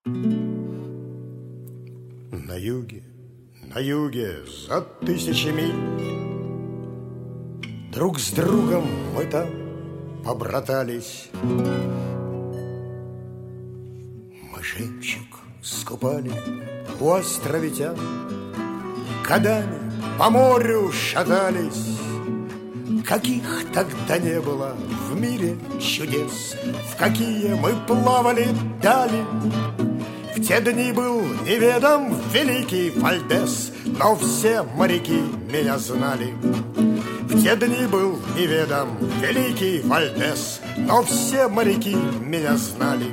На юге за тысячи миль друг с другом мы там побратались. Мы жемчуг скупали у островитян, годами по морю шатались. Каких тогда не было в мире чудес, в какие мы плавали дали. В те дни был неведом великий Вальдес, но все моряки меня знали. В те дни был неведом великий Вальдес, но все моряки меня знали.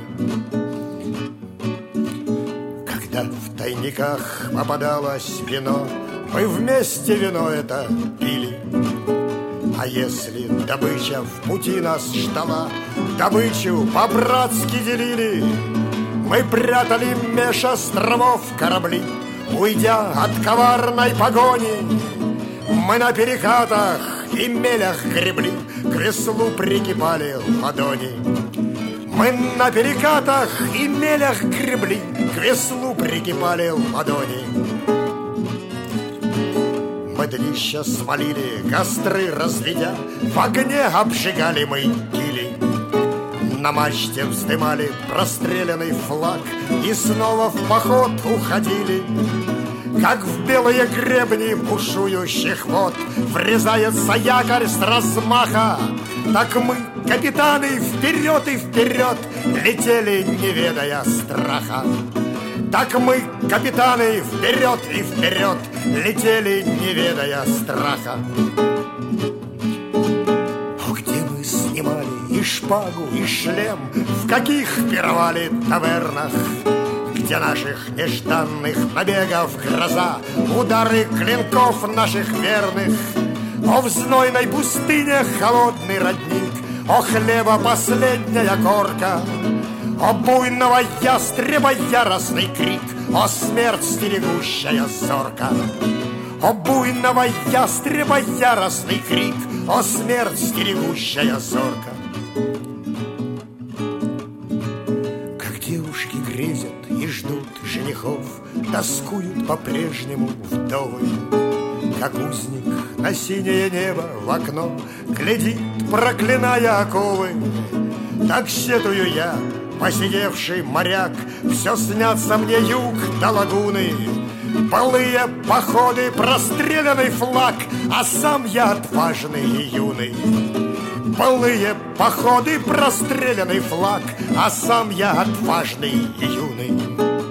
Когда в тайниках попадалось вино, мы вместе вино это пили. А если добыча в пути нас ждала, добычу по-братски делили. Мы прятали меж островов корабли, уйдя от коварной погони. Мы на перекатах и мелях гребли, к веслу прикипали ладони. Мы на перекатах и мелях гребли, к веслу прикипали ладони. Мы днища смолили, костры разведя, в огне обжигали мы кили. На мачте вздымали простреленный флаг и снова в поход уходили. Как в белые гребни бушующих вод врезается якорь с размаха, так мы, капитаны, вперед и вперед летели, не ведая страха. Так мы, капитаны, вперед и вперед летели, не ведая страха. Где мы снимали и шпагу, и шлем, в каких пировали тавернах, где наших нежданных набегов гроза, удары клинков наших верных. О, в знойной пустыне холодный родник, о, хлеба последняя корка, о, буйного ястреба яростный крик, о, смерть стерегущая зорка. О, буйного ястреба яростный крик, о, смерть стерегущая зорка. Как девушки грезят и ждут женихов, тоскуют по-прежнему вдовы. Как узник на синее небо в окно глядит, проклиная оковы, так сетую я, посидевший моряк, все снятся мне юг до лагуны. Былые походы, простреленный флаг, а сам я отважный и юный. Былые походы, простреленный флаг, а сам я отважный и юный.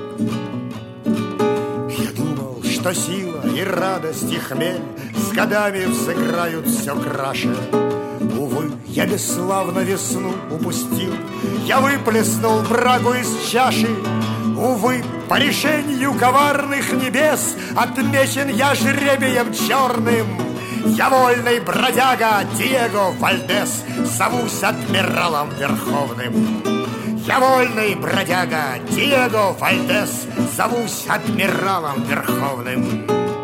Я думал, что сила и радость и хмель с годами взыграют все краше. Увы, я бесславно весну упустил, я выплеснул брагу из чаши. Увы, по решению коварных небес отмечен я жребием черным. Я вольный бродяга Диего Вальдес, зовусь адмиралом верховным. Я вольный бродяга Диего Вальдес, зовусь адмиралом верховным.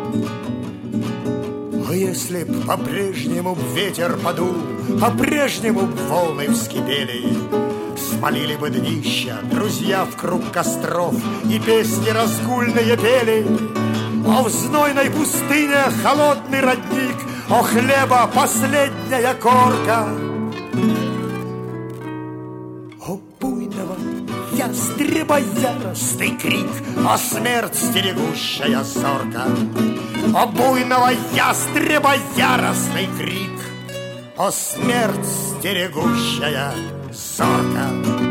А если б по-прежнему ветер подул, по-прежнему б волны вскипели, смолили бы днища друзья в круг костров и песни разгульные пели. О, в знойной пустыне холодный родник, о, хлеба последняя корка. О, буйного ястреба яростный крик, о, смерть стерегущая зорка. О, буйного ястреба яростный крик, о, смерть стерегущая зорка.